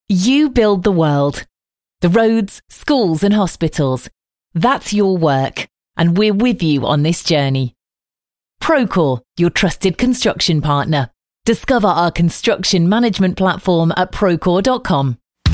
You build the world. The roads, schools and hospitals. That's your work, and we're with you on this journey. Procore, your trusted construction partner. Discover our construction management platform at procore.com.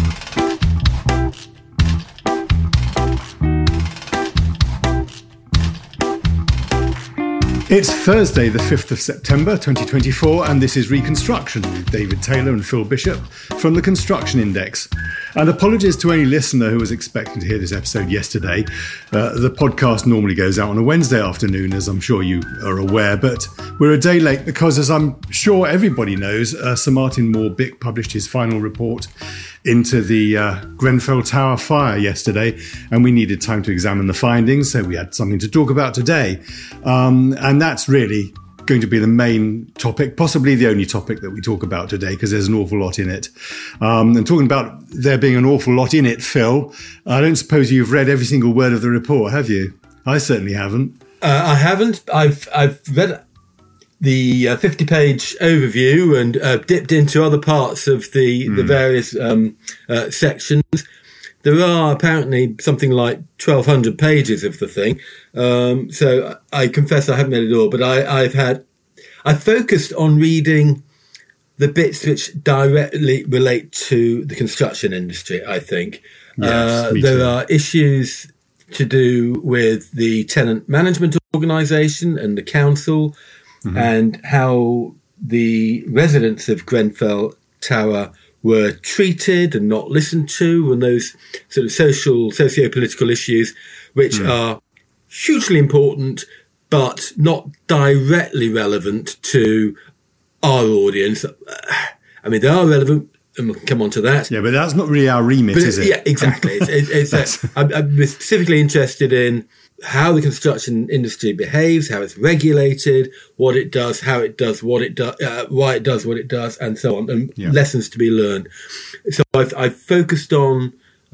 It's Thursday, the 5th of September 2024, and this is Reconstruction with David Taylor and Phil Bishop from the Construction Index. And apologies to any listener who was expecting to hear this episode yesterday. The podcast normally goes out on a Wednesday afternoon, as I'm sure you are aware, but we're a day late because, as I'm sure everybody knows, Sir Martin Moore-Bick published his final report into the Grenfell Tower fire yesterday, and we needed time to examine the findings, so we had something to talk about today. And that's really going to be the main topic, possibly the only topic that we talk about today, because there's an awful lot in it. And talking about there being an awful lot in it, Phil, I don't suppose you've read every single word of the report, have you? I certainly haven't. I haven't. I've read the 50-page overview and dipped into other parts of the various sections. There are apparently something like 1,200 pages of the thing. So I confess I haven't read it all, but I focused on reading the bits which directly relate to the construction industry, I think. Yes, there are issues to do with the tenant management organisation and the council, and how the residents of Grenfell Tower were treated and not listened to, and those sort of socio-political issues, which are hugely important, but not directly relevant to our audience. I mean, they are relevant, and we'll come on to that. Yeah, but that's not really our remit, is it? Yeah, exactly. I'm specifically interested in how the construction industry behaves, how it's regulated, what it does, how it does what it does, why it does what it does, and so on, and lessons to be learned. So I've focused on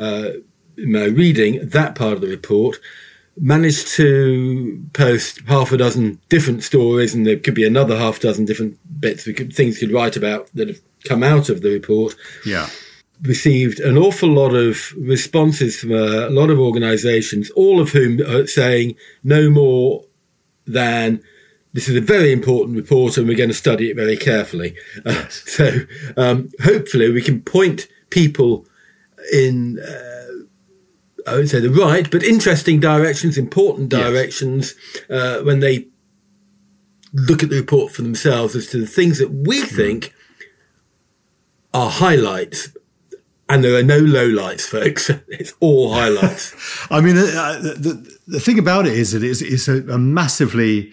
my reading that part of the report, managed to post half a dozen different stories, and there could be another half dozen different bits things we could write about that have come out of the report. Yeah. Received an awful lot of responses from a lot of organisations, all of whom are saying no more than this is a very important report and we're going to study it very carefully. So hopefully we can point people in, I won't say the right, but interesting directions, important directions, when they look at the report for themselves as to the things that we think are highlights. And there are no lowlights, folks. It's all highlights. I mean, the thing about it is that it's a massively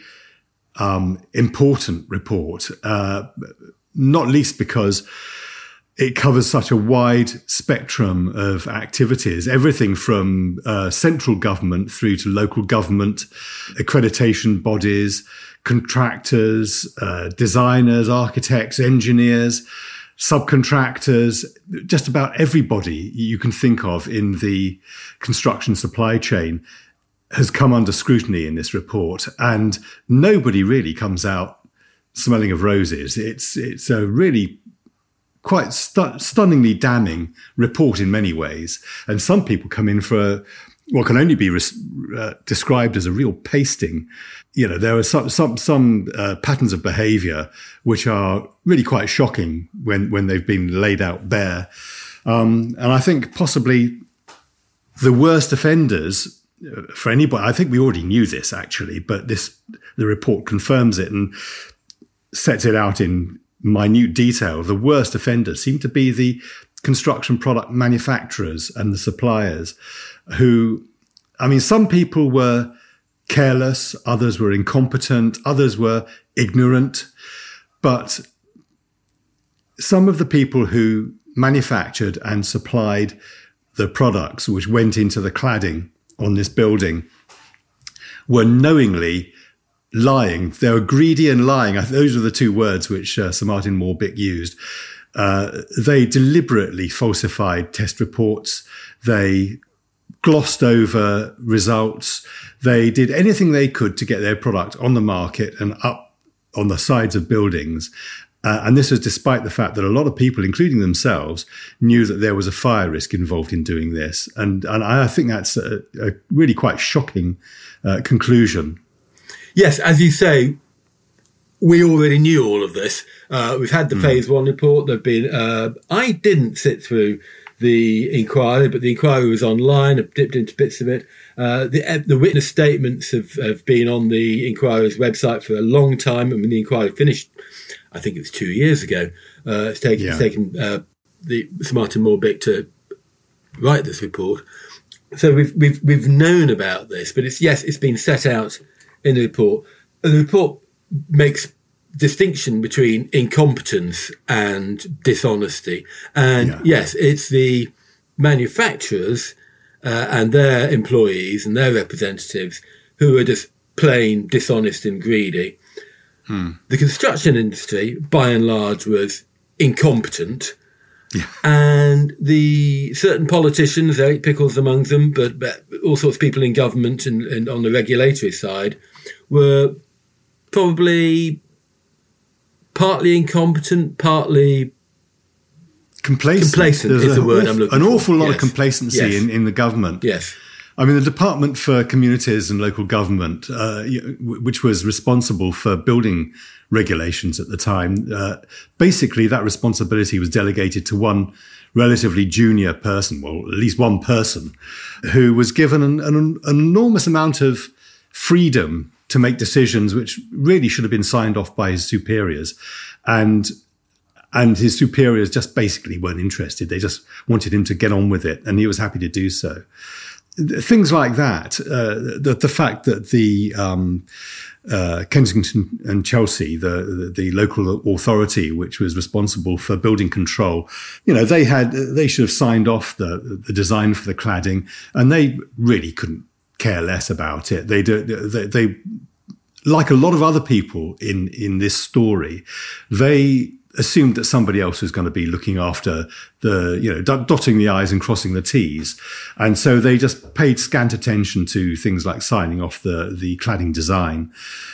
important report, not least because it covers such a wide spectrum of activities, everything from central government through to local government, accreditation bodies, contractors, designers, architects, engineers, subcontractors, just about everybody you can think of in the construction supply chain has come under scrutiny in this report, and nobody really comes out smelling of roses. It's a really quite stunningly damning report in many ways, and some people come in for what can only be described as a real pasting. You know, there are some patterns of behaviour which are really quite shocking when they've been laid out bare. And I think possibly the worst offenders for anybody, I think we already knew this actually, but the report confirms it and sets it out in minute detail. The worst offenders seem to be the construction product manufacturers and the suppliers who, I mean, some people were careless, others were incompetent, others were ignorant. But some of the people who manufactured and supplied the products which went into the cladding on this building were knowingly lying. They were greedy and lying. Those are the two words which Sir Martin Moore-Bick used. They deliberately falsified test reports. They glossed over results. They did anything they could to get their product on the market and up on the sides of buildings. And this was despite the fact that a lot of people, including themselves, knew that there was a fire risk involved in doing this. And I think that's a really quite shocking conclusion. Yes, as you say, we already knew all of this. We've had the phase 1 report. There've been. I didn't sit through the inquiry, but the inquiry was online. I've dipped into bits of it. The witness statements have been on the inquiry's website for a long time. I mean, the inquiry finished, I think it was 2 years ago. It's taken Sir Martin Moore-Bick to write this report. So we've known about this, but it's been set out in the report. And the report makes distinction between incompetence and dishonesty. And yes, it's the manufacturers and their employees and their representatives who are just plain dishonest and greedy. The construction industry, by and large, was incompetent. And the certain politicians, Eric Pickles among them, but all sorts of people in government and on the regulatory side, were probably partly incompetent, partly complacent is the word I'm looking for. An awful lot of complacency in the government. Yes. I mean, the Department for Communities and Local Government, which was responsible for building regulations at the time, basically that responsibility was delegated to one relatively junior person, well, at least one person, who was given an enormous amount of freedom to make decisions which really should have been signed off by his superiors. And his superiors just basically weren't interested. They just wanted him to get on with it, and he was happy to do so. Things like that, the fact that the Kensington and Chelsea, the local authority which was responsible for building control, they should have signed off the design for the cladding, and they really couldn't care less about it. They like a lot of other people in this story, they assumed that somebody else was going to be looking after dotting the I's and crossing the T's. And so they just paid scant attention to things like signing off the cladding design.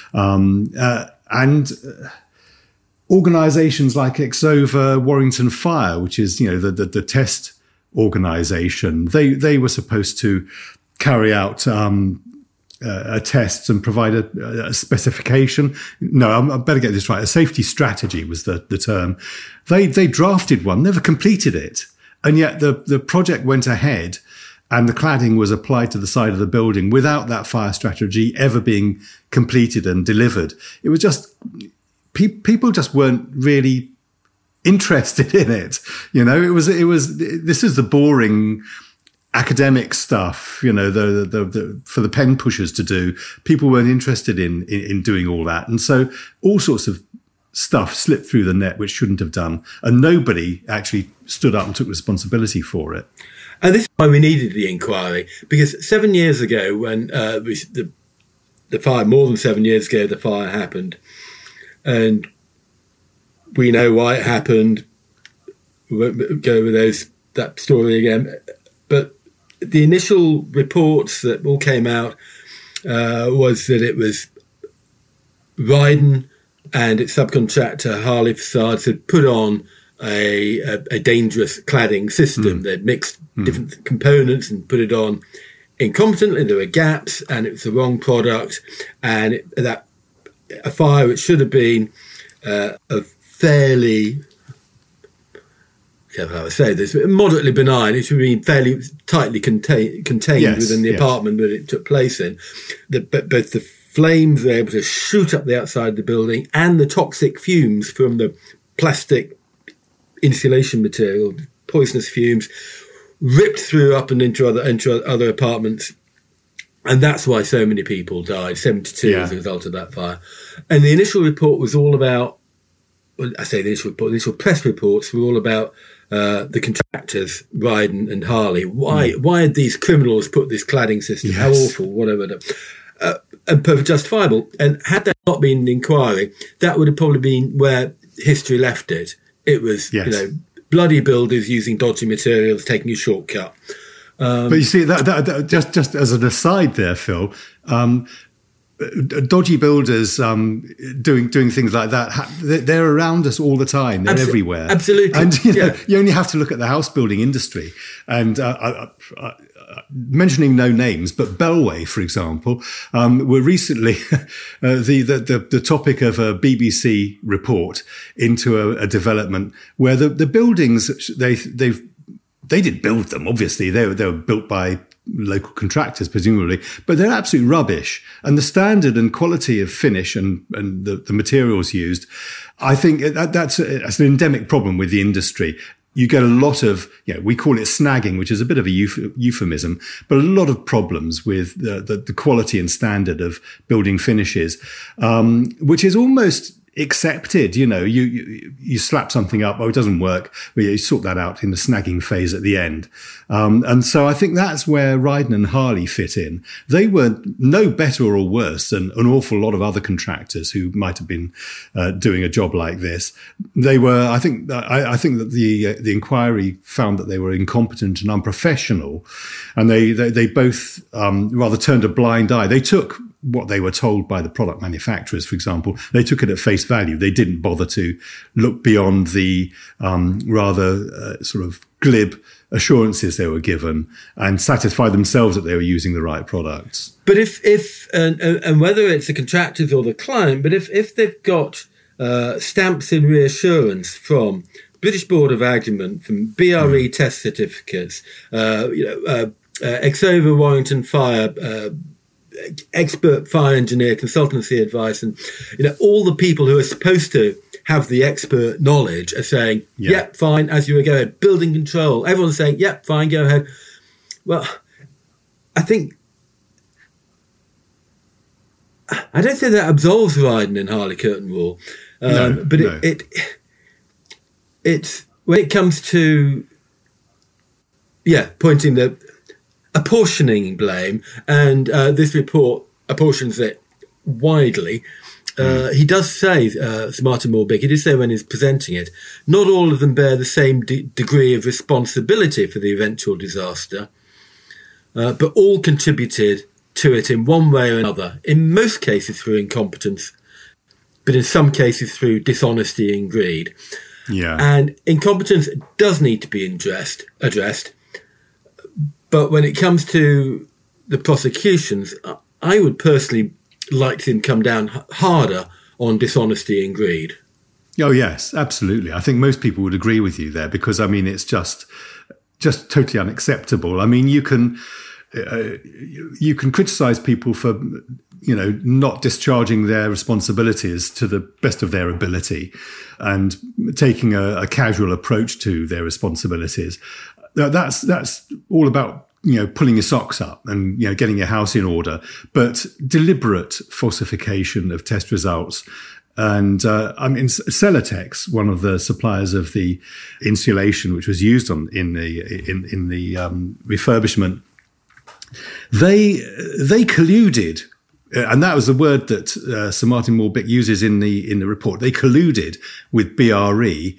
And organizations like Exova Warrington Fire, which is, the test organization, they were supposed to carry out tests and provide a specification. No, I better get this right. A safety strategy was the term. They drafted one, never completed it. And yet the project went ahead and the cladding was applied to the side of the building without that fire strategy ever being completed and delivered. It was just, people just weren't really interested in it. This is the boring academic stuff, for the pen pushers to do. People weren't interested in doing all that. And so all sorts of stuff slipped through the net which shouldn't have done. And nobody actually stood up and took responsibility for it. And this is why we needed the inquiry, because 7 years ago when the fire, more than 7 years ago, the fire happened, and we know why it happened. We won't go over that story again. But the initial reports that all came out was that it was Ryden and its subcontractor Harley Facades had put on a dangerous cladding system. They'd mixed different components and put it on incompetently. There were gaps, and it was the wrong product. And a fire which should have been a fairly, how I say this, moderately benign. It should have been fairly tightly contained within the apartment that it took place in. But both the flames were able to shoot up the outside of the building, and the toxic fumes from the plastic insulation material, poisonous fumes, ripped through up and into other apartments. And that's why so many people died, 72 as a result of that fire. And the initial report was all about, I say the initial press reports were all about the contractors, Ryden and Harley. Why had these criminals put this cladding system? Yes. How awful, whatever. And perfectly justifiable. And had there not been an inquiry, that would have probably been where history left it. It was, bloody builders using dodgy materials, taking a shortcut. But you see, that just as an aside there, Phil, dodgy builders doing things like that. They're around us all the time. They're everywhere. Absolutely. And you only have to look at the house building industry. And mentioning no names, but Bellway, for example, were recently the topic of a BBC report into a development where the buildings they did build them. Obviously, they were built by local contractors, presumably, but they're absolute rubbish. And the standard and quality of finish and the materials used, I think that's an endemic problem with the industry. You get a lot of, we call it snagging, which is a bit of a euphemism, but a lot of problems with the quality and standard of building finishes, which is almost accepted. You slap something up, it doesn't work, but you sort that out in the snagging phase at the end. And so I think that's where Rydon and Harley fit in. They were no better or worse than an awful lot of other contractors who might have been doing a job like this. They were, I think that the inquiry found that they were incompetent and unprofessional, and they both rather turned a blind eye. They took what they were told by the product manufacturers, for example, they took it at face value. They didn't bother to look beyond the rather sort of glib assurances they were given and satisfy themselves that they were using the right products. But if and whether it's the contractors or the client, but if they've got stamps in reassurance from British Board of Agreement, from BRE test certificates, Exova Warrington Fire, expert fire engineer consultancy advice, and all the people who are supposed to have the expert knowledge are saying, yep, fine, as you were going, building control, everyone's saying, yep, fine, go ahead. Well, I don't think that absolves Rydon and Harley Curtin Wall, but it's when it comes to pointing the apportioning blame, and this report apportions it widely. He does say, Sir Martin Moore-Bigg, he did say when he's presenting it, not all of them bear the same degree of responsibility for the eventual disaster, but all contributed to it in one way or another, in most cases through incompetence, but in some cases through dishonesty and greed. Yeah. And incompetence does need to be addressed. But when it comes to the prosecutions, I would personally like to come down harder on dishonesty and greed. Oh, yes, absolutely. I think most people would agree with you there because, I mean, it's just totally unacceptable. I mean, you can criticize people for, not discharging their responsibilities to the best of their ability and taking a casual approach to their responsibilities. That's all about, pulling your socks up and, getting your house in order, but deliberate falsification of test results. And, Celotex, one of the suppliers of the insulation, which was used in the refurbishment, they colluded. And that was the word that Sir Martin Moore-Bigg uses in the report. They colluded with BRE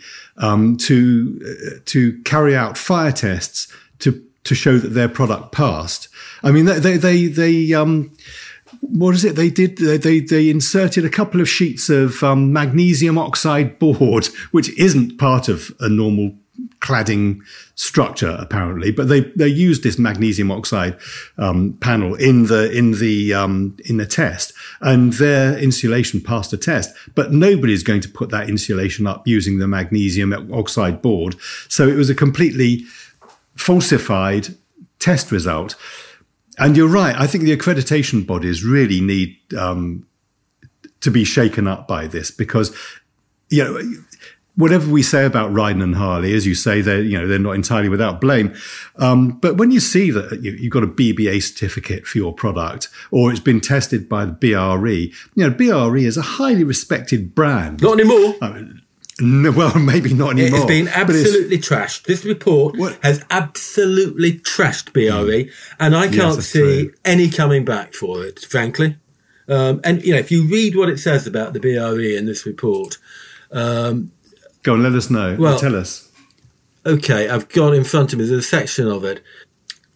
to carry out fire tests to show that their product passed. I mean, they what is it they did? They inserted a couple of sheets of magnesium oxide board, which isn't part of a normal cladding structure apparently, but they used this magnesium oxide panel in the test, and their insulation passed the test. But nobody's going to put that insulation up using the magnesium oxide board, so it was a completely falsified test result. And you're right. I think the accreditation bodies really need to be shaken up by this because, whatever we say about Rydon and Harley, as you say, they're not entirely without blame. But when you see that you've got a BBA certificate for your product, or it's been tested by the BRE, BRE is a highly respected brand. Not anymore. No, well, maybe not anymore. It's been absolutely trashed. This report has absolutely trashed BRE, and I can't see any coming back for it, frankly. And if you read what it says about the BRE in this report, go on, let us know. Tell us. Okay, I've got in front of me, there's a section of it.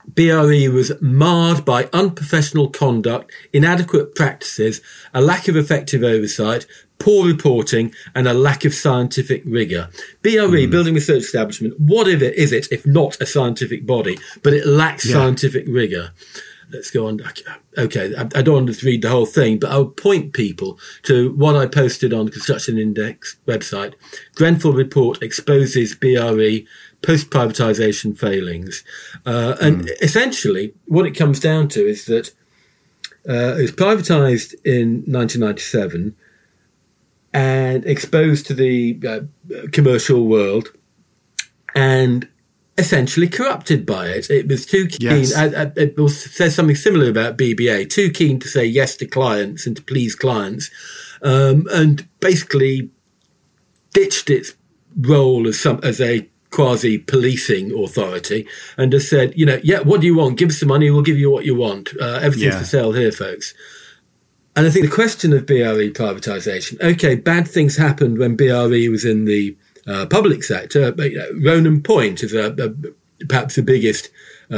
BRE was marred by unprofessional conduct, inadequate practices, a lack of effective oversight, poor reporting, and a lack of scientific rigour. BRE, Building Research Establishment, what is it if not a scientific body? But it lacks scientific rigour. Let's go on. Okay, I don't want to read the whole thing, but I'll point people to what I posted on the Construction Index website. Grenfell report exposes BRE post-privatisation failings. And essentially, what it comes down to is that it was privatised in 1997 and exposed to the commercial world and essentially corrupted by it. It was too keen. Yes. It says something similar about BBA, too keen to say yes to clients and to please clients, and basically ditched its role as a quasi-policing authority and just said, what do you want? Give us the money, we'll give you what you want. Everything's for sale here, folks. And I think the question of BRE privatisation, okay, bad things happened when BRE was in the public sector. But, Ronan Point is perhaps the biggest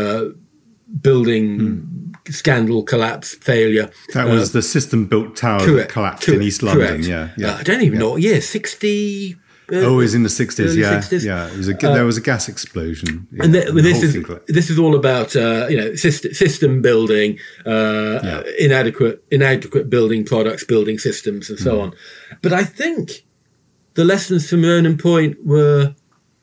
building scandal, collapse, failure. That was the system-built tower that collapsed in East London. Yeah. I don't even know. 60... it was in the 60s, 60s. Yeah. It was there was a gas explosion. And this is all about system building, inadequate building products, building systems, and so on. But I think the lessons from Ronan Point were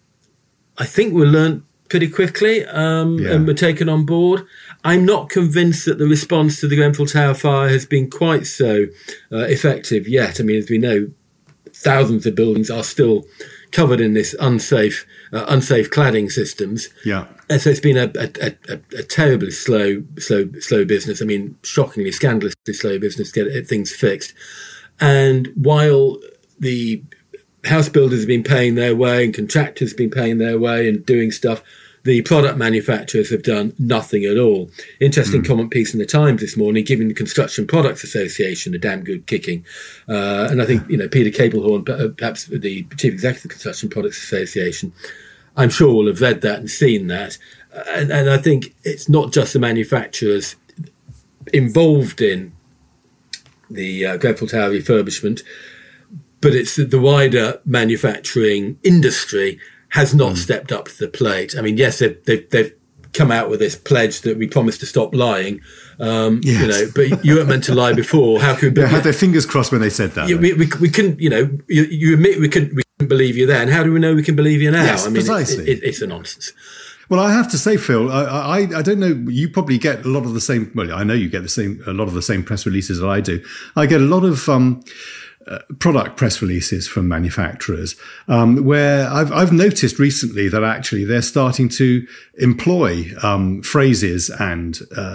learned pretty quickly and were taken on board. I'm not convinced that the response to the Grenfell Tower fire has been quite so effective yet. I mean, as we know, thousands of buildings are still covered in this unsafe cladding systems. Yeah. And so it's been a terribly slow business. I mean, shockingly, scandalously slow business to get things fixed. And while the house builders have been paying their way and contractors have been paying their way and doing stuff, the product manufacturers have done nothing at all. Interesting comment piece in the Times this morning, giving the Construction Products Association a damn good kicking. And I think, Peter Cablehorn, perhaps the Chief Executive of the Construction Products Association, I'm sure will have read that and seen that. And I think it's not just the manufacturers involved in the Grenfell Tower refurbishment, but it's the wider manufacturing industry has not stepped up to the plate. I mean, yes, they've come out with this pledge that we promise to stop lying, but you weren't meant to lie before. How could they had their fingers crossed when they said that? We couldn't, you admit we couldn't believe you then. How do we know we can believe you now? Yes, precisely. It's a nonsense. Well, I have to say, Phil, I don't know. You probably get a lot of the same. Well, I know you get a lot of the same press releases that I do. I get a lot of product press releases from manufacturers, where I've noticed recently that actually they're starting to employ phrases and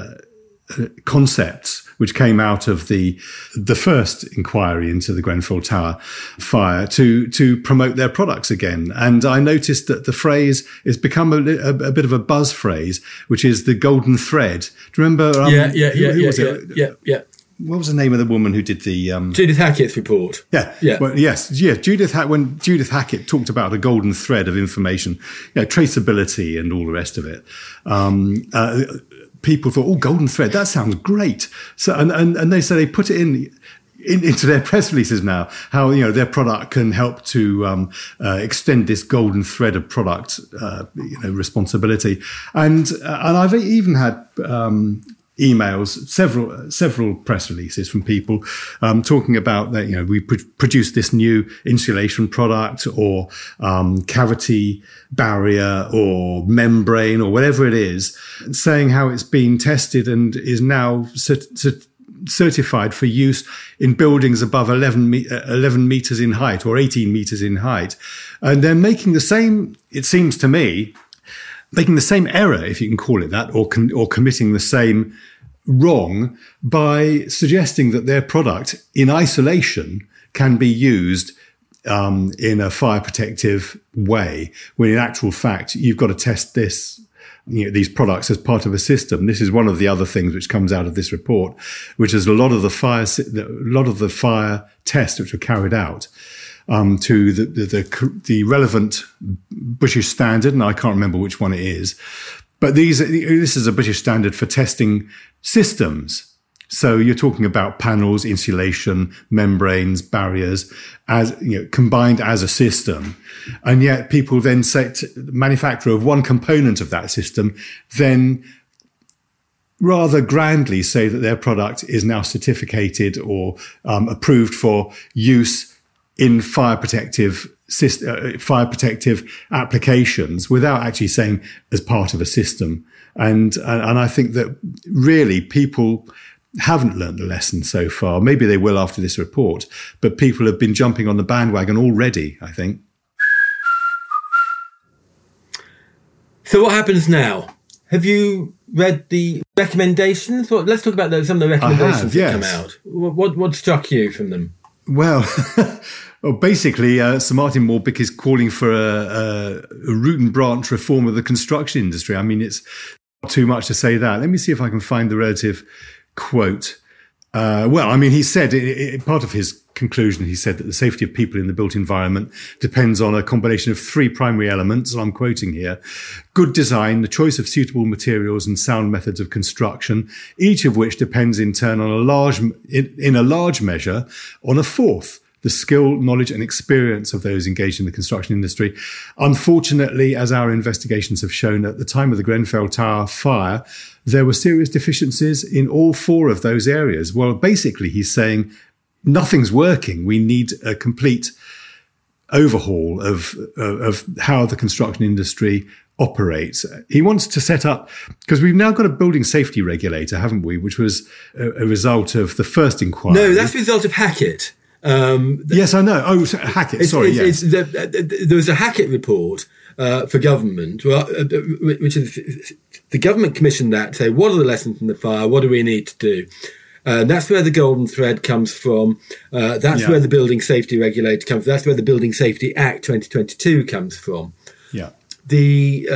concepts which came out of the first inquiry into the Grenfell Tower fire to promote their products again. And I noticed that the phrase has become a bit of a buzz phrase, which is the golden thread. Do you remember? Who was it? Yeah. What was the name of the woman who did the Judith Hackett's report? Yeah. Well, yes. When Judith Hackett talked about a golden thread of information, traceability and all the rest of it, people thought, "Oh, golden thread, that sounds great." So, and they say they put it into their press releases now, how their product can help to extend this golden thread of product responsibility, and I've even had emails, several press releases from people talking about that. We produced this new insulation product, or cavity barrier, or membrane, or whatever it is, saying how it's been tested and is now certified for use in buildings above 11 meters in height or 18 meters in height. And they're making the same, it seems to me, making the same error, if you can call it that, or committing the same wrong by suggesting that their product in isolation can be used in a fire protective way, when in actual fact you've got to test these products as part of a system. This is one of the other things which comes out of this report, which is a lot of the fire tests which were carried out to the relevant British standard, and I can't remember which one it is, But this is a British standard for testing systems. So you're talking about panels, insulation, membranes, barriers, as combined as a system. And yet people then say the manufacturer of one component of that system then rather grandly say that their product is now certificated or approved for use in fire protective applications without actually saying as part of a system. And I think that really people haven't learned the lesson so far. Maybe they will after this report, but people have been jumping on the bandwagon already, I think. So what happens now? Have you read the recommendations? Well, let's talk about some of the recommendations that come out. What struck you from them? Well, basically, Sir Martin Morbick is calling for a root and branch reform of the construction industry. I mean, it's not too much to say that. Let me see if I can find the relative quote. He said, part of his conclusion, he said that the safety of people in the built environment depends on a combination of three primary elements, and I'm quoting here: good design, the choice of suitable materials and sound methods of construction, each of which depends in turn on in a large measure on a fourth: the skill, knowledge and experience of those engaged in the construction industry. Unfortunately, as our investigations have shown, at the time of the Grenfell Tower fire, there were serious deficiencies in all four of those areas. Well, basically, he's saying nothing's working. We need a complete overhaul of how the construction industry operates. He wants to set up, because we've now got a building safety regulator, haven't we, which was a result of the first inquiry. No, that's the result of Hackett. Yes, I know. Oh, Hackett. Yes. There was a Hackett report for government, which is the government commissioned that to say, what are the lessons from the fire? What do we need to do? That's where the golden thread comes from. That's where the building safety regulator comes from. That's where the Building Safety Act 2022 comes from. Yeah. The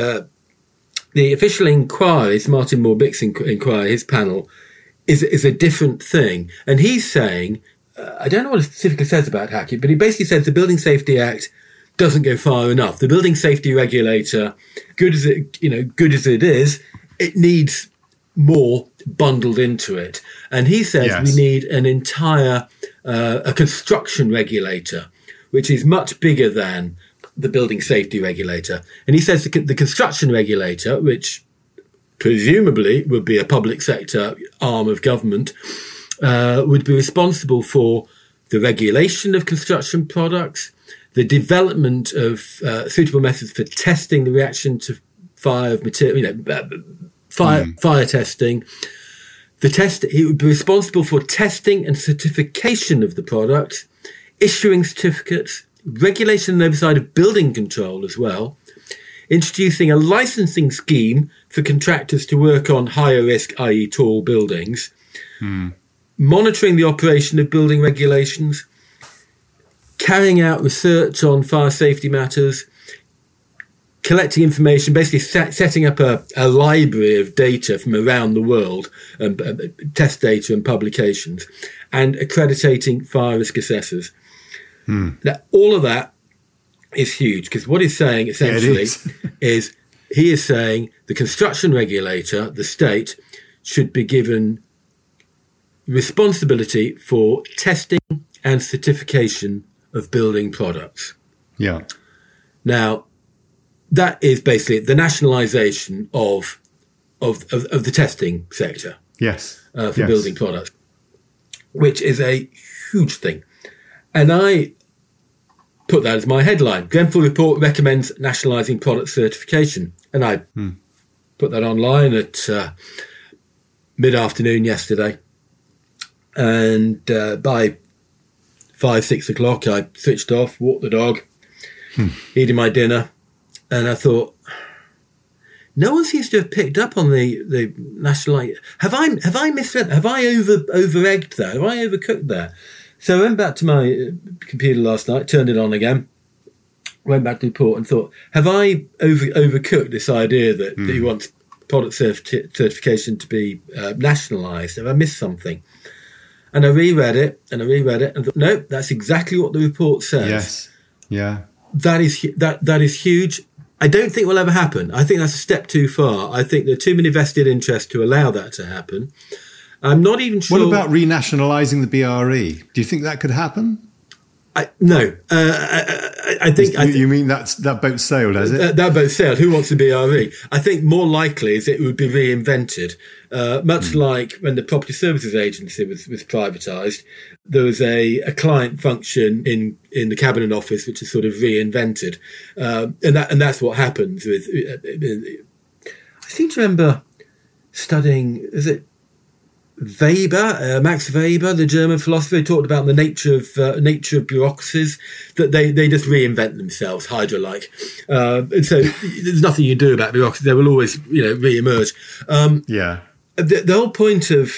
official inquiries, Martin Morbick's inquiry, his panel, is a different thing. And he's saying, I don't know what it specifically says about Hackett, but he basically says the Building Safety Act doesn't go far enough. The building safety regulator, good as it is, it needs more bundled into it. And he says we need an entire a construction regulator, which is much bigger than the building safety regulator. And he says the construction regulator, which presumably would be a public sector arm of government, would be responsible for the regulation of construction products, the development of suitable methods for testing the reaction to fire of material, fire testing. He would be responsible for testing and certification of the product, issuing certificates, regulation and oversight of building control as well, introducing a licensing scheme for contractors to work on higher risk, i.e. tall buildings, monitoring the operation of building regulations, carrying out research on fire safety matters, collecting information, basically setting up a library of data from around the world, test data and publications, and accrediting fire risk assessors. Now, all of that is huge, because what he's saying essentially is he is saying the construction regulator, the state, should be given responsibility for testing and certification of building products. Yeah. Now, that is basically the nationalisation of the testing sector. Yes. For building products, which is a huge thing. And I put that as my headline. Grenfell report recommends nationalising product certification. And I put that online at mid-afternoon yesterday. And by 5-6 o'clock, I switched off, walked the dog, eating my dinner. And I thought, no one seems to have picked up on the national. Have I misread? Have I over-egged that? Have I overcooked that? So I went back to my computer last night, turned it on again, went back to the report and thought, have I overcooked this idea that he wants product certification to be nationalised? Have I missed something? And I reread it and thought, no, that's exactly what the report says. Yes. Yeah. That is huge. I don't think will ever happen. I think that's a step too far. I think there are too many vested interests to allow that to happen. I'm not even sure. What about renationalising the BRE? Do you think that could happen? No. I think... You mean that boat sailed, has it? That boat sailed. Who wants the BRE? I think more likely is it would be reinvented. Much like when the Property Services Agency was privatised, there was a client function in the Cabinet Office which is sort of reinvented. And that's what happens with... I seem to remember studying... Is it Weber, Max Weber, the German philosopher, talked about the nature of bureaucracies, that they just reinvent themselves, Hydra-like. And so there's nothing you do about bureaucracy; they will always, re-emerge. The whole point of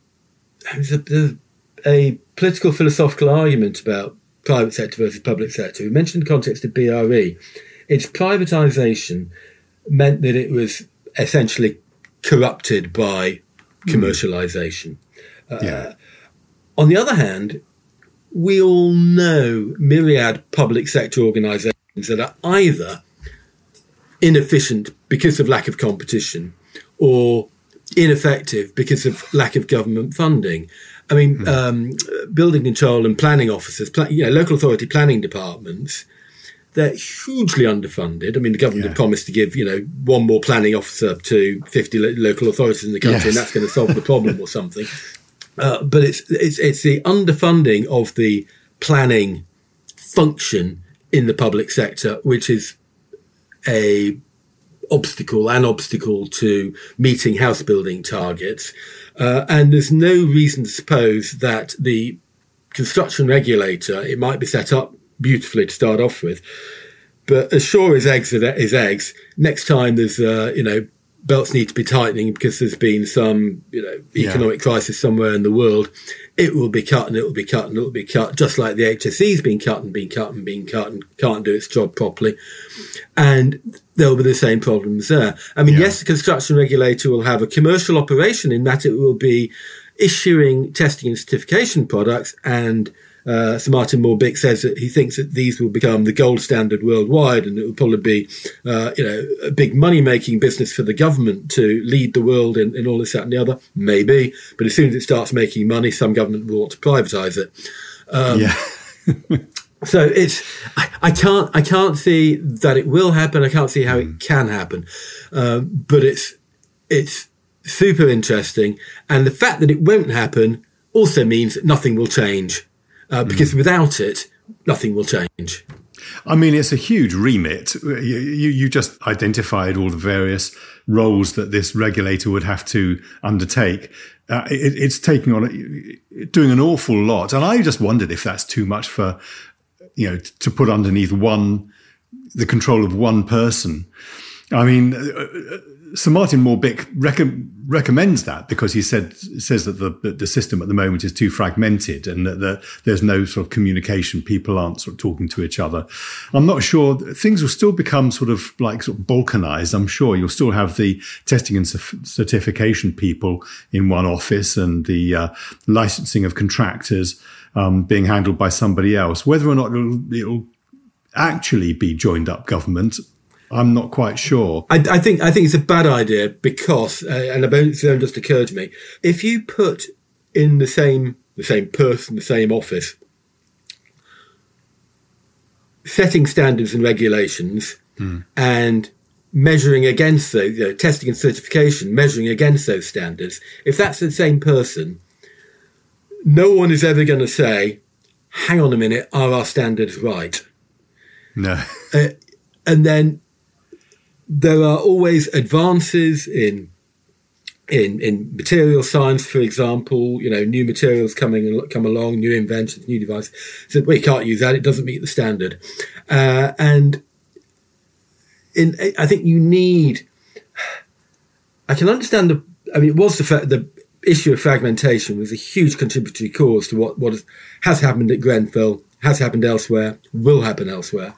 a political philosophical argument about private sector versus public sector. We mentioned the context of BRE. Its privatisation meant that it was essentially corrupted by commercialisation. On the other hand, we all know myriad public sector organisations that are either inefficient because of lack of competition or ineffective because of lack of government funding. I mean, building control and planning officers, local authority planning departments, they're hugely underfunded. I mean, the government had promised to give, one more planning officer to 50 local authorities in the country, and that's going to solve the problem or something. But it's the underfunding of the planning function in the public sector, which is an obstacle to meeting house building targets. And there's no reason to suppose that the construction regulator, it might be set up beautifully to start off with, but as sure as eggs is eggs, next time there's belts need to be tightening because there's been some economic crisis somewhere in the world, it will be cut and it will be cut and it will be cut, just like the HSE's been cut and been cut and been cut and can't do its job properly, and there'll be the same problems there. I mean, yes, the construction regulator will have a commercial operation in that it will be issuing testing and certification products, and Sir Martin Moore-Bick says that he thinks that these will become the gold standard worldwide, and it will probably be, a big money-making business for the government to lead the world in all this, that, and the other. Maybe, but as soon as it starts making money, some government will want to privatise it. So I can't see that it will happen. I can't see how it can happen, but it's super interesting, and the fact that it won't happen also means that nothing will change. Because without it, nothing will change. I mean, it's a huge remit. You just identified all the various roles that this regulator would have to undertake. It's taking on, doing an awful lot. And I just wondered if that's too much for, to put underneath the control of one person. I mean, Sir Martin Moore-Bick recommends that because he says that the system at the moment is too fragmented and that there's no sort of communication. People aren't sort of talking to each other. I'm not sure. Things will still become sort of balkanized. I'm sure you'll still have the testing and certification people in one office and the licensing of contractors being handled by somebody else. Whether or not it'll actually be joined up government, I'm not quite sure. I think it's a bad idea because, and it's just occurred to me, if you put in the same person, the same office, setting standards and regulations and measuring against those, testing and certification, measuring against those standards, if that's the same person, no one is ever going to say, hang on a minute, are our standards right? No. And then there are always advances in material science, for example. New materials come along, new inventions, new devices. So we can't use that; it doesn't meet the standard. I think you need. I can understand it was the fact the issue of fragmentation was a huge contributory cause to what has happened at Grenfell, has happened elsewhere, will happen elsewhere.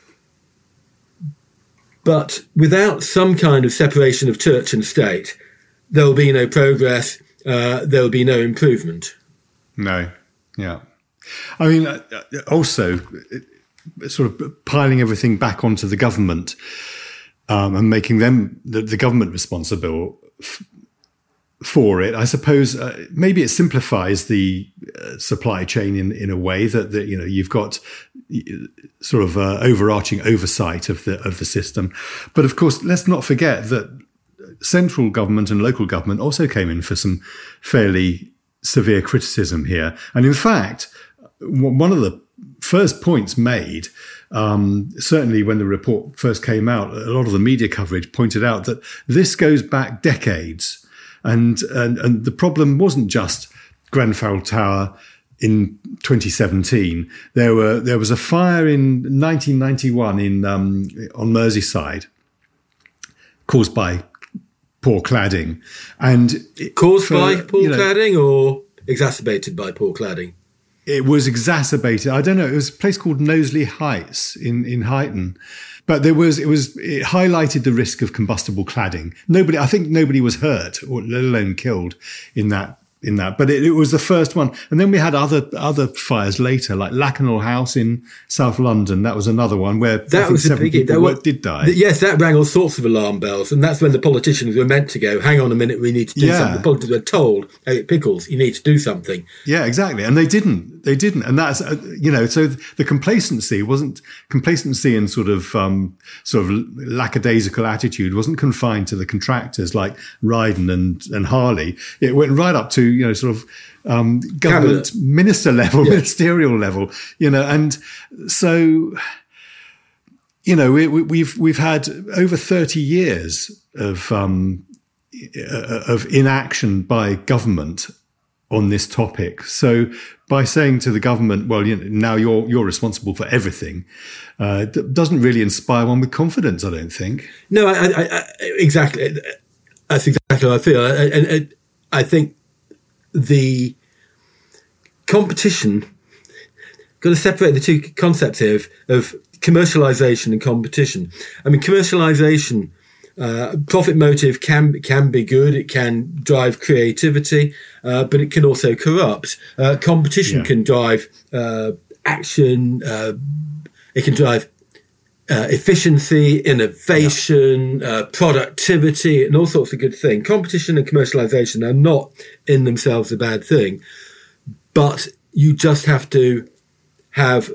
But without some kind of separation of church and state, there will be no progress, there will be no improvement. No, yeah. I mean, also, sort of piling everything back onto the government. and making them the government responsible for it. I suppose maybe it simplifies the supply chain in a way that you've got sort of overarching oversight of the system. But of course, let's not forget that central government and local government also came in for some fairly severe criticism here. And in fact, one of the first points made, certainly when the report first came out, a lot of the media coverage pointed out that this goes back decades. And the problem wasn't just Grenfell Tower in 2017. There was a fire in 1991 on Merseyside caused by poor cladding, and cladding or exacerbated by poor cladding. It was exacerbated. I don't know. It was a place called Knowsley Heights in Huyton. But it highlighted the risk of combustible cladding. I think nobody was hurt, or let alone killed in that. But it was the first one. And then we had other fires later, like Lakanal House in South London. That was another one where that was a biggie. Did die. Yes, that rang all sorts of alarm bells. And that's when the politicians were meant to go, hang on a minute, we need to do something. The politicians were told, hey, Pickles, you need to do something. Yeah, exactly. And they didn't. And that's, so the complacency and sort of lackadaisical attitude wasn't confined to the contractors like Ryden and Harley. It went right up to, government minister level, ministerial level, and so, we've had over 30 years of inaction by government on this topic. So by saying to the government, well, now you're responsible for everything, doesn't really inspire one with confidence, I don't think. No, I exactly. That's exactly how I feel. And I think the competition, got to separate the two concepts here of commercialisation and competition. I mean, commercialisation, profit motive can be good. It can drive creativity, but it can also corrupt. Competition can drive action. It can drive efficiency, innovation, productivity, and all sorts of good things. Competition and commercialisation are not in themselves a bad thing, but you just have to have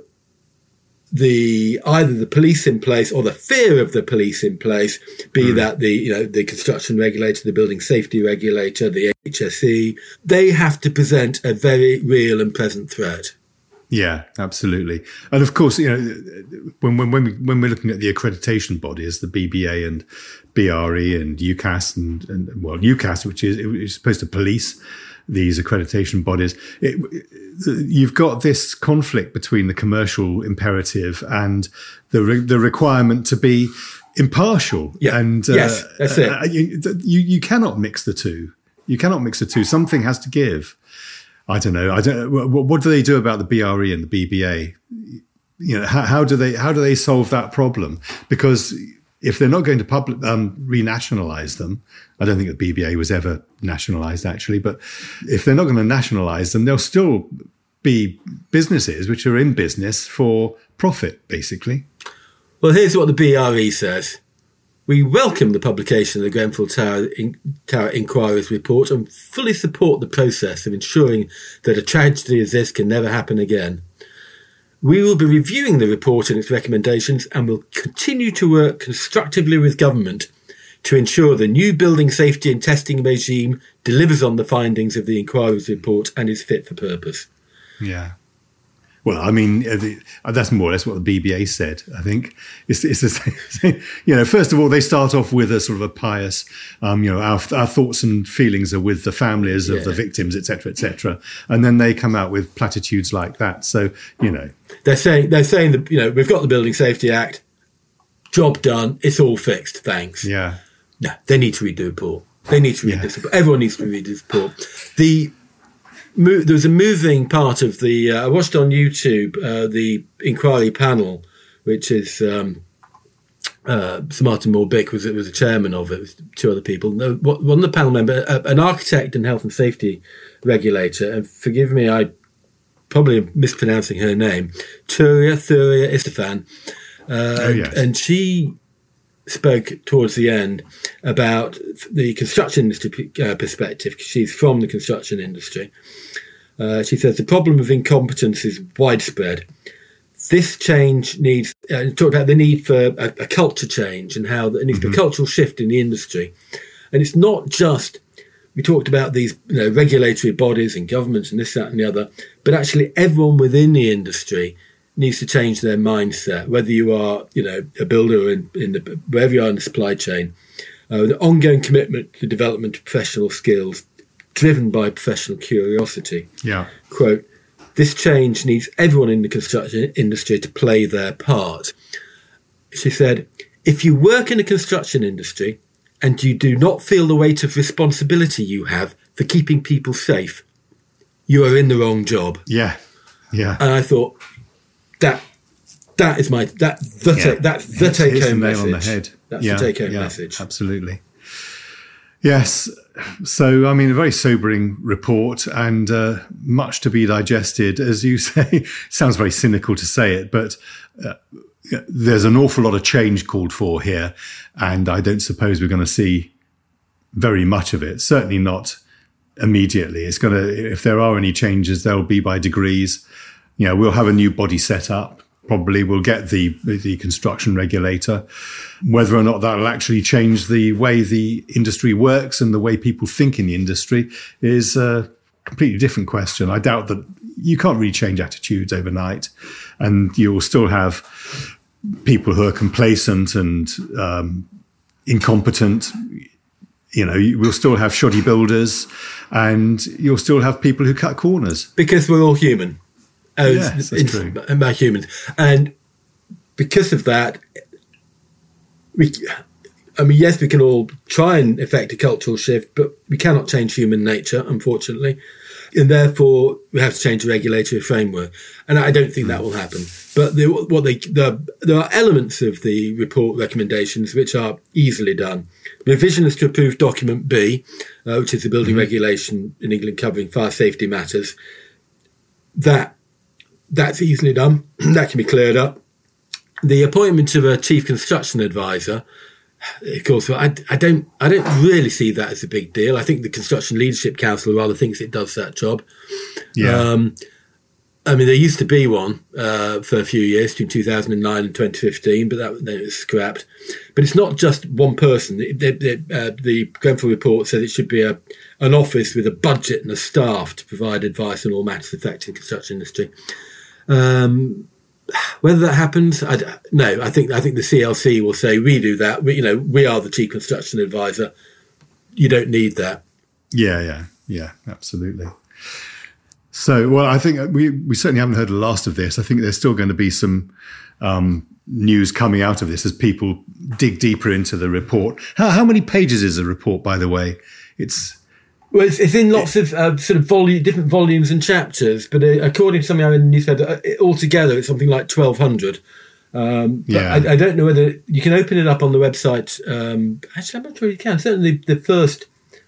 either the police in place or the fear of the police in place, be that the construction regulator, the building safety regulator, the HSE. They have to present a very real and present threat. Yeah, absolutely. And of course, when we're looking at the accreditation bodies, the BBA and BRE and UCAS and UCAS, which is supposed to police these accreditation bodies, you've got this conflict between the commercial imperative and the requirement to be impartial. Yeah. And yes, that's it. You cannot mix the two. Something has to give. I don't know. What do they do about the BRE and the BBA? How do they solve that problem? Because if they're not going to renationalise them, I don't think the BBA was ever nationalised actually, but if they're not going to nationalise them, they'll still be businesses which are in business for profit, basically. Well, here's what the BRE says. We welcome the publication of the Grenfell Tower Inquiry's report and fully support the process of ensuring that a tragedy as this can never happen again. We will be reviewing the report and its recommendations and will continue to work constructively with government to ensure the new building safety and testing regime delivers on the findings of the inquiry's report and is fit for purpose. Yeah. Well, I mean, that's more or less what the BBA said, I think. It's the same. First of all, they start off with a sort of a pious, our thoughts and feelings are with the families of the victims, et cetera, and then they come out with platitudes like that. So, They're saying that, we've got the Building Safety Act, job done, it's all fixed, thanks. Yeah. No, they need to read the report. They need to read this report. Everyone needs to read this report. There was a moving part of I watched on YouTube the inquiry panel, which is Sir Martin Moore-Bick was the chairman of it, with two other people. One of the panel members, an architect and health and safety regulator, and forgive me, I probably am mispronouncing her name, Thuria Istefan. And she spoke towards the end about the construction industry perspective, because she's from the construction industry. She says the problem of incompetence is widespread. This change needs, talked about the need for a culture change and how there needs to be a cultural shift in the industry. And it's not just, we talked about these regulatory bodies and governments and this, that and the other, but actually everyone within the industry needs to change their mindset, whether you are, a builder or wherever you are in the supply chain. The ongoing commitment to the development of professional skills driven by professional curiosity. Yeah. Quote, this change needs everyone in the construction industry to play their part. She said, if you work in the construction industry and you do not feel the weight of responsibility you have for keeping people safe, you are in the wrong job. Yeah. Yeah. And I thought, that's the take home message. On the head. That's the take home message. Absolutely. Yes. So, I mean, a very sobering report and much to be digested. As you say, sounds very cynical to say it, but there's an awful lot of change called for here. And I don't suppose we're going to see very much of it. Certainly not immediately. It's going to, if there are any changes, they'll be by degrees. We'll have a new body set up. Probably we'll get the construction regulator. Whether or not that'll actually change the way the industry works and the way people think in the industry is a completely different question. I doubt that you can't really change attitudes overnight, and you'll still have people who are complacent and incompetent. We'll still have shoddy builders, and you'll still have people who cut corners. Because we're all human. Yes, that's true. About humans. And because of that, yes, we can all try and effect a cultural shift, but we cannot change human nature, unfortunately. And therefore, we have to change the regulatory framework. And I don't think that will happen. But there are elements of the report recommendations which are easily done. Revision is to approve document B, which is the building regulation in England covering fire safety matters. That's easily done. That can be cleared up. The appointment of a chief construction advisor, of course, I don't really see that as a big deal. I think the Construction Leadership Council rather thinks it does that job. Yeah. There used to be one for a few years, between 2009 and 2015, but then it was scrapped. But it's not just one person. The Grenfell report says it should be an office with a budget and a staff to provide advice on all matters affecting the construction industry. Whether that happens, no. I think the CLC will say we do that. We are the chief construction advisor. You don't need that. Yeah, absolutely. So, well, I think we certainly haven't heard the last of this. I think there's still going to be some news coming out of this as people dig deeper into the report. How many pages is the report, by the way? It's in lots of sort of different volumes and chapters, but according to something I read in the newspaper, altogether it's something like 1,200. I don't know whether you can open it up on the website. Actually, I'm not sure you can. Certainly the first...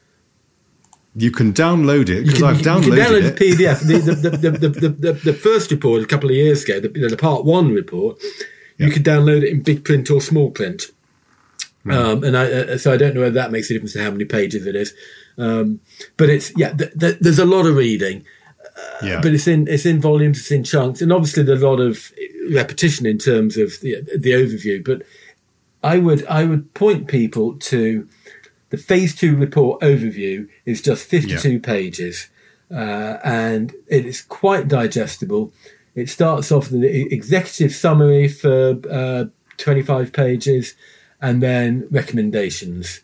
You can download it, because I've downloaded it. You can download the PDF. The first report a couple of years ago, the Part 1 report, you could download it in big print or small print. Right. So I don't know whether that makes a difference to how many pages it is. But it's there's a lot of reading, but it's in volumes, it's in chunks, and obviously there's a lot of repetition in terms of the overview. But I would point people to the Phase 2 report overview. Is just 52 pages, and it is quite digestible. It starts off with an executive summary for 25 pages, and then recommendations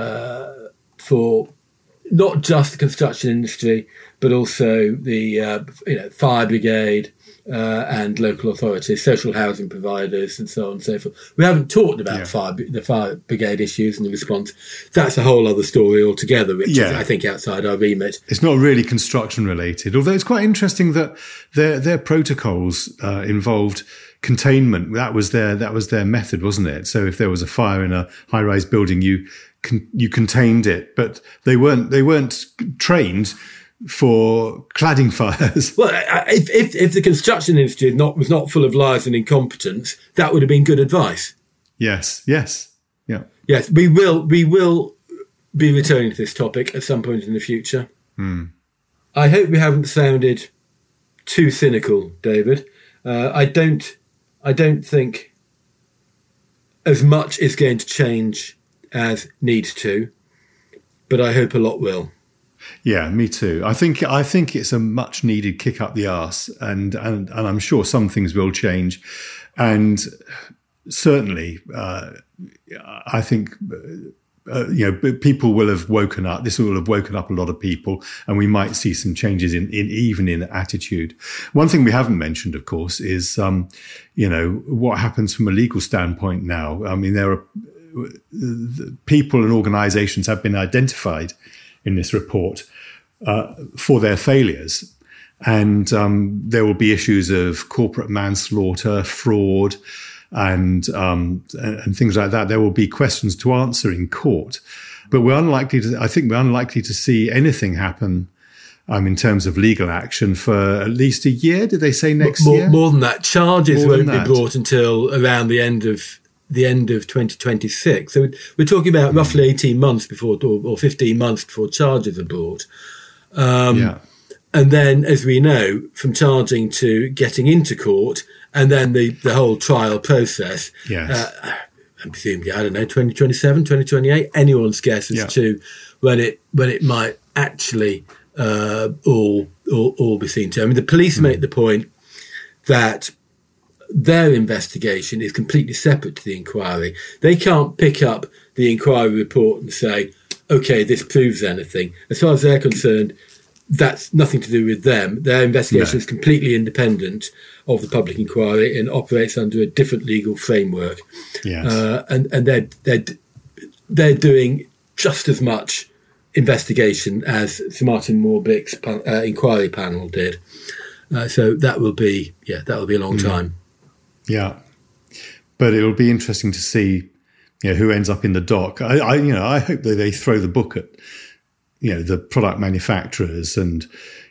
for not just the construction industry, but also the fire brigade and local authorities, social housing providers, and so on and so forth. We haven't talked about the fire brigade issues and the response. That's a whole other story altogether, which is, I think, outside our remit. It's not really construction related, although it's quite interesting that their protocols involved containment. That was their method, wasn't it? So if there was a fire in a high-rise building, you contained it, but they weren't trained for cladding fires. Well, if the construction industry was not full of lies and incompetence, that would have been good advice. Yes. Yeah. Yes, we will be returning to this topic at some point in the future. I hope we haven't sounded too cynical, David. I don't think as much is going to change as needs to, but I hope a lot will. Yeah, me too. I think it's a much needed kick up the arse, and I'm sure some things will change, and certainly I think people will have woken up. This will have woken up a lot of people, and we might see some changes in attitude. One thing we haven't mentioned, of course, is what happens from a legal standpoint now. I mean, there are people and organisations have been identified in this report for their failures. And there will be issues of corporate manslaughter, fraud, and things like that. There will be questions to answer in court. But I think we're unlikely to see anything happen in terms of legal action for at least a year. Did they say next year? More than that. Charges won't be brought until around the end of 2026. So we're talking about roughly 18 months before, or 15 months before charges are brought. And then, as we know, from charging to getting into court, and then the whole trial process, I'm presuming, 2027, 2028, anyone's guess as to when it might actually all be seen to. I mean, the police make the point that their investigation is completely separate to the inquiry. They can't pick up the inquiry report and say, okay, this proves anything. As far as they're concerned, that's nothing to do with them. Their investigation is completely independent of the public inquiry and operates under a different legal framework. Yes. And they're doing just as much investigation as Sir Martin Morbick's inquiry panel did. So that will be a long time. Yeah, but it'll be interesting to see, who ends up in the dock. I hope that they throw the book at, the product manufacturers and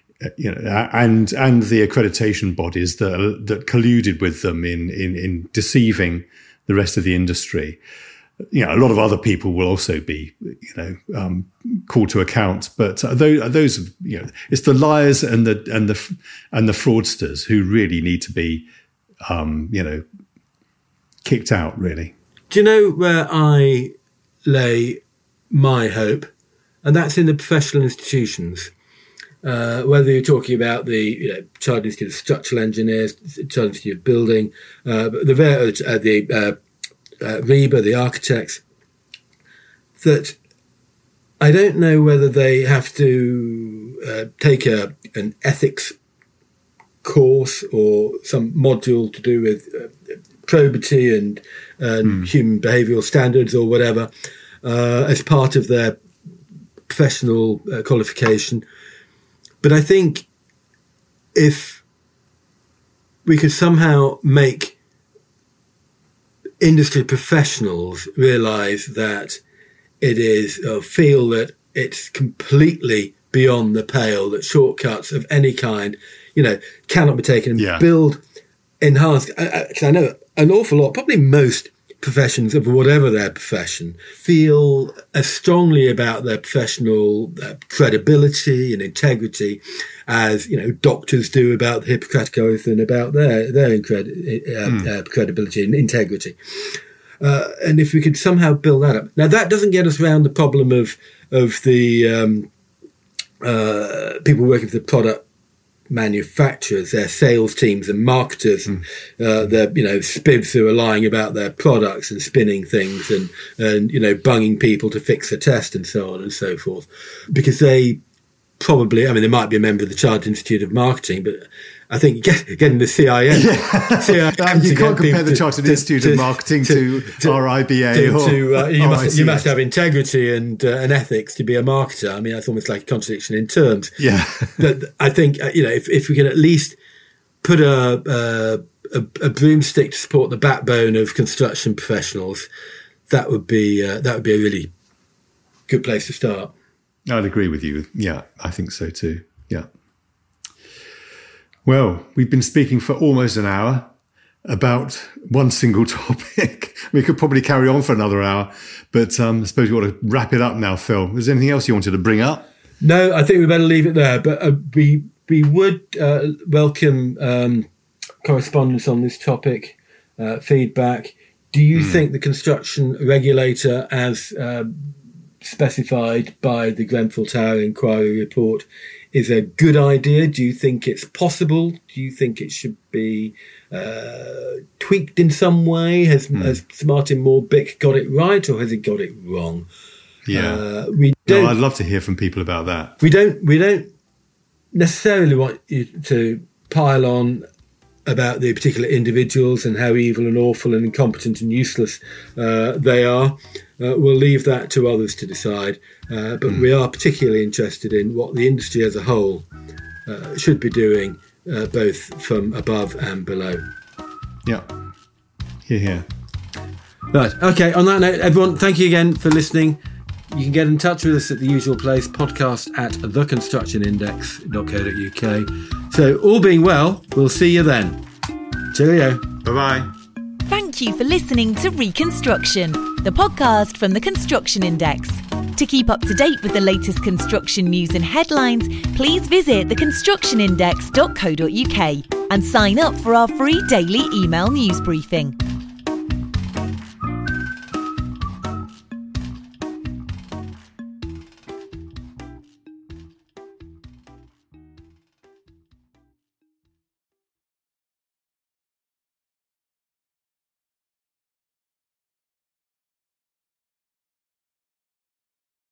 the accreditation bodies that colluded with them in deceiving the rest of the industry. A lot of other people will also be, called to account. But those, it's the liars and the fraudsters who really need to be, kicked out, really. Do you know where I lay my hope? And that's in the professional institutions. Whether you're talking about the Chartered Institute of Structural Engineers, Chartered Institute of Building, the RIBA, the architects, that I don't know whether they have to take an ethics course or some module to do with probity and human behavioural standards or whatever as part of their professional qualification. But I think if we could somehow make industry professionals realise that it is, feel that it's completely beyond the pale, that shortcuts of any kind, cannot be taken, and build enhanced. I know an awful lot, probably most professions of whatever their profession, feel as strongly about their professional credibility and integrity as doctors do about the Hippocratic Oath and about their credibility and integrity. And if we could somehow build that up, now that doesn't get us around the problem of the people working for the product manufacturers, their sales teams and marketers, and their spibs who are lying about their products and spinning things and bunging people to fix a test and so on and so forth, because they probably, they might be a member of the Chartered Institute of Marketing, but I think getting the CIM. You can't compare the Chartered Institute of Marketing to RIBA. You must have integrity and ethics to be a marketer. That's almost like a contradiction in terms. Yeah. But I think if we can at least put a broomstick to support the backbone of construction professionals, that would be a really good place to start. I'd agree with you. Yeah, I think so too. Yeah. Well, we've been speaking for almost an hour. about one single topic. We could probably carry on for another hour, but I suppose we ought to wrap it up now, Phil. Is there anything else you wanted to bring up? No, I think we better leave it there. But we would welcome correspondence on this topic, feedback. Do you think the construction regulator, as specified by the Grenfell Tower Inquiry report, is a good idea? Do you think it's possible? Do you think it should be tweaked in some way? Has Martin Moore-Bick got it right, or has he got it wrong? Yeah, I'd love to hear from people about that. We don't necessarily want you to pile on about the particular individuals and how evil and awful and incompetent and useless they are. We'll leave that to others to decide. But we are particularly interested in what the industry as a whole should be doing, both from above and below. Yeah. Hear. Right. Okay. On that note, everyone, thank you again for listening. You can get in touch with us at the usual place, podcast@theconstructionindex.co.uk. So, all being well, we'll see you then. Cheerio. Bye-bye. Thank you for listening to Reconstruction, the podcast from the Construction Index. To keep up to date with the latest construction news and headlines, please visit theconstructionindex.co.uk and sign up for our free daily email news briefing.